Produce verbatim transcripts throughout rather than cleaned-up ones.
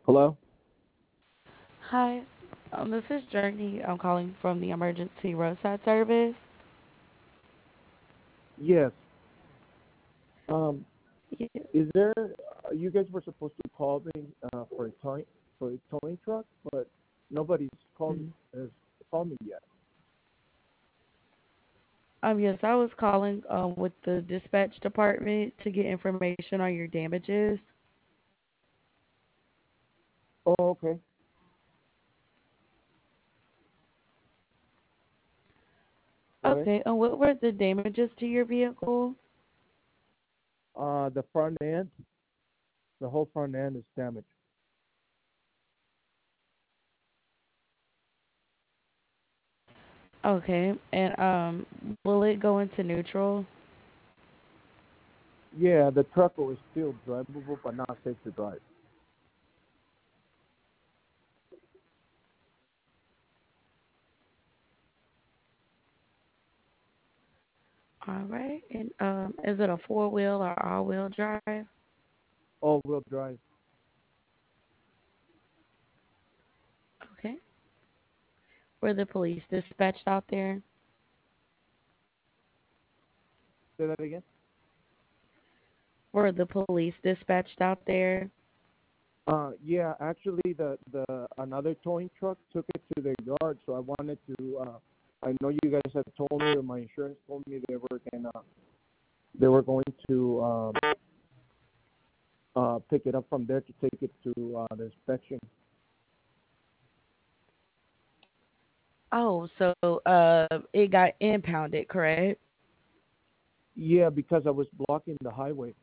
Hello? Hi, um, this is Journey. I'm calling from the emergency roadside service. Yes. Um, Yeah. is there? Uh, you guys were supposed to call me uh, for a towing for a towing truck, but nobody's called Mhm. has called me yet. Um, yes, I was calling um with the dispatch department to get information on your damages. Oh, okay. Go ahead. Okay, and what were the damages to your vehicle? Uh, the front end, the whole front end is damaged. Okay, and um, will it go into neutral? Yeah, the truck was still drivable, but not safe to drive. All right, and um, is it a four wheel or all wheel drive? All-wheel drive. Okay, were the police dispatched out there? Say that again. Were the police dispatched out there? Uh, yeah, actually, the the another towing truck took it to their yard, so I wanted to. Uh, I know you guys have told me, or my insurance told me they were gonna they were going to um, uh, pick it up from there to take it to uh, the inspection. Oh, so uh, it got impounded, correct? Yeah, because I was blocking the highway,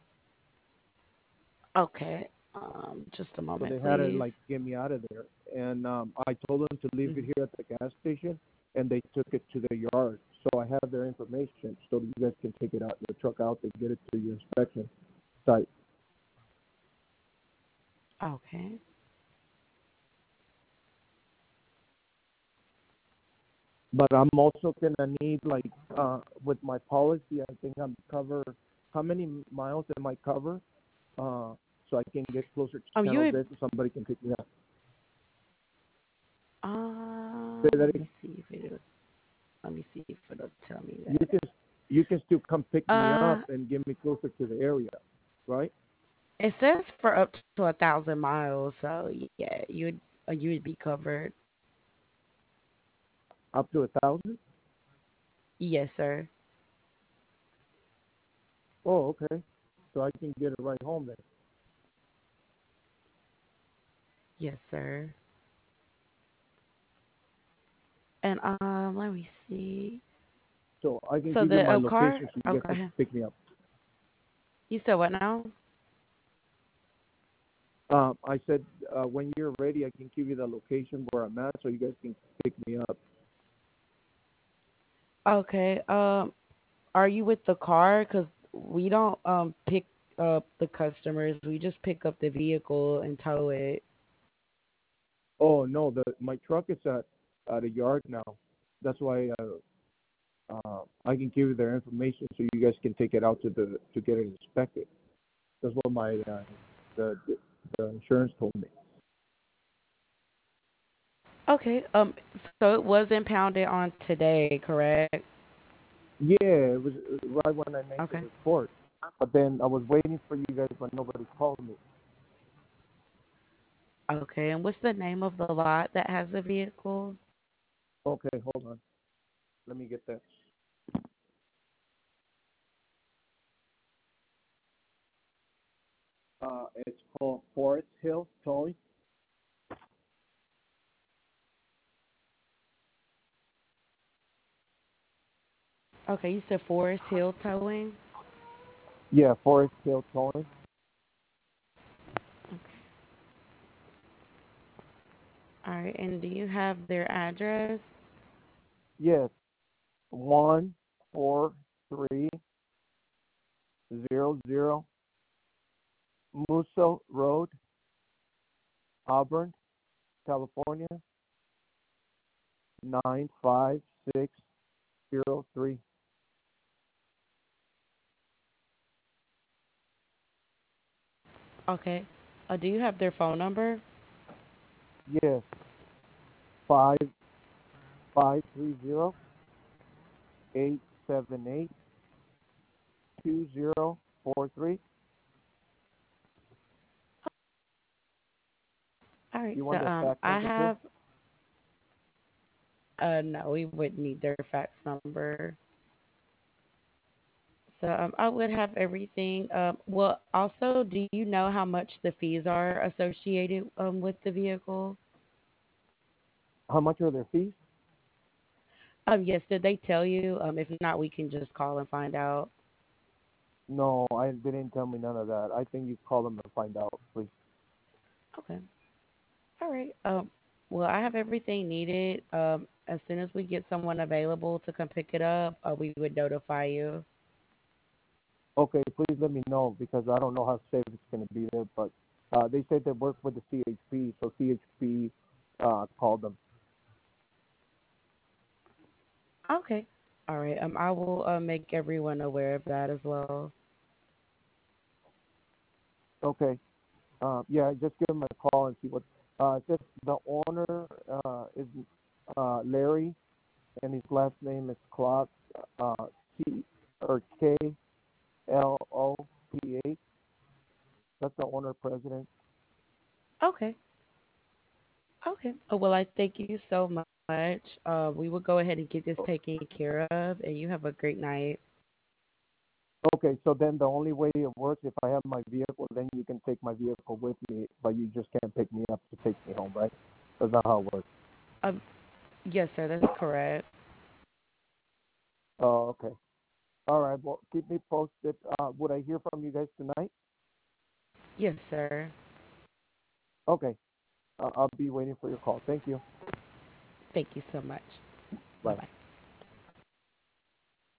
Okay. Um, just a so moment, they had to please. like get me out of there. And um, I told them to leave it Mhm. here at the gas station, and they took it to their yard. So I have their information, so you guys can take it out, the truck out, and get it to your inspection site. Okay. But I'm also gonna need like uh, with my policy, I think I'm cover. How many miles am I cover? Uh, so I can get closer to Um, San you Jose, would. so somebody can pick me up. Uh, Say that let me again. see if it. Let me see if it'll tell me You that. can you can still come pick me up Uh, and get me closer to the area, right? it says for up to a thousand miles, so yeah, you would uh, you would be covered. Up to a thousand. Yes, sir. Oh, okay. So I can get it right home then. Yes, sir. And um, let me see. So I can So give you the my uh, car. location so Oh, you guys go can ahead. pick me up. You said what now? Um, I said uh, when you're ready, I can give you the location where I'm at so you guys can pick me up. Okay. Um, are you with the car? Cause we don't um pick up the customers. We just pick up the vehicle and tow it. Oh no, the my truck is at at a yard now. That's why uh, uh, I can give you their information so you guys can take it out to the to get it inspected. That's what my uh, the the insurance told me. Okay. Um. So it was impounded on today, correct? Yeah, it was uh, right when I made the Okay. report. But then I was waiting for you guys, but nobody called me. Okay. And what's the name of the lot that has the vehicle? Okay, hold on. Let me get that. Uh, it's called Forest Hill Towing. Okay. You said Forest Hill Towing. Yeah, Forest Hill Towing. Okay. All right. And do you have their address? Yes, one four three zero zero Musso Road, Auburn, California nine five six zero three. Okay. Uh, do you have their phone number? Yes, five five three zero eight seven eight two zero four three. All right. You So want the um, fax I number too? have uh no, we would need their fax number. So um, I would have everything. Um, well, also, do you know how much the fees are associated um with the vehicle? How much are their fees? Um, yes. Did they tell you? Um, if not, we can just call and find out. No, I they didn't tell me none of that. I think you call them and find out, please. Okay. All right. Um, well, I have everything needed. Um, as soon as we get someone available to come pick it up, uh, we would notify you. Okay, please let me know because I don't know how safe it's going to be there. But uh, they said they work with the C H P, so C H P uh, called them. Okay. All right. Um, I will uh, make everyone aware of that as well. Okay, uh, yeah, just give them a call and see what. Uh, it says the owner uh, is uh, Larry, and his last name is Clark, uh, C or K L O P H. That's the owner president. Okay. Okay. Oh, well, I thank you so much. Uh, we will go ahead and get this taken care of, and you have a great night. Okay, so then the only way it works, if I have my vehicle, then you can take my vehicle with me, but you just can't pick me up to take me home, right? That's not how it works. Um, yes, sir. That's correct. Oh, okay. All right. Well, keep me posted. Uh, would I hear from you guys tonight? Yes, sir. Okay. Uh, I'll be waiting for your call. Thank you. Thank you so much.